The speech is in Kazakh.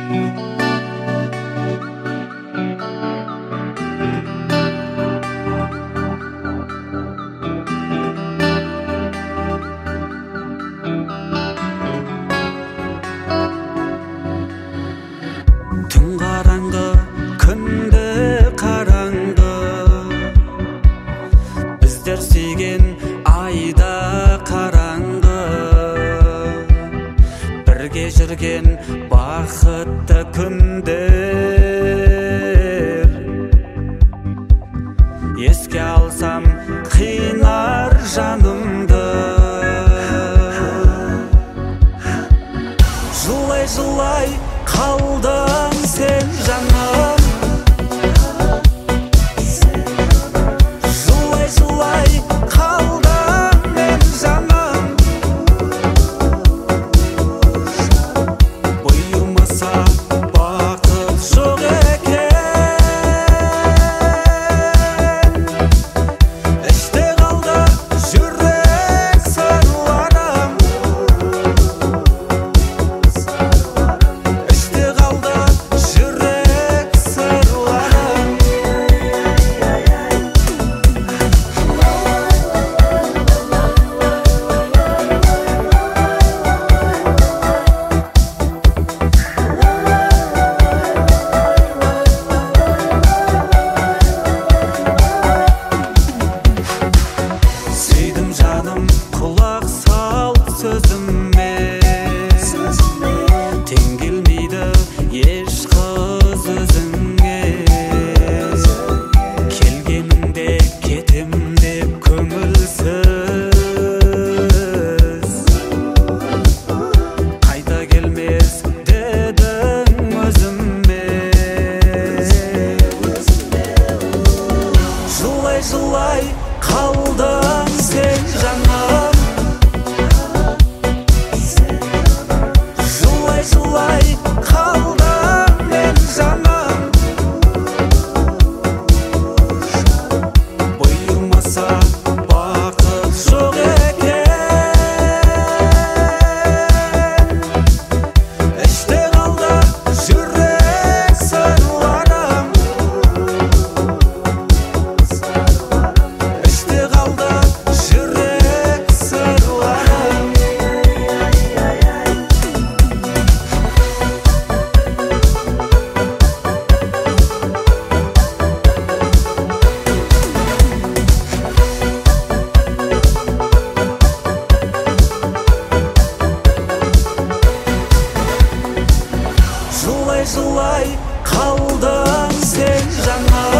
Түн қараңғы, күнді қараңғы, біздер сүйген айда қараңғы, бірге жүрген бақытты күндер. Еске алсам қинар жанымды, жылай-жылай қалдың сен жаным. Жылай-жылай қалдың мен жаным. Бұйырмаса бақыт жоқ екен. Іште қалды жүрек сырларым. Іште қалды жүрек сырларым. Сүйдім жаным, құлақ сал сөзіме. Тең келмейді еш қыз өзіңе. Келгеніңде кетем деп көңілсіз, қайта келмес дедің өзіме. Жылай-жылай қалдың сен жаным. Жылай-жылай қалдың мен жаным. Бұйырмаса бақыт жоқ екен. Іште қалды жүрек сырларым. Іште қалды жүрек сырларым. Жылай-жылай қалдың сен жаным.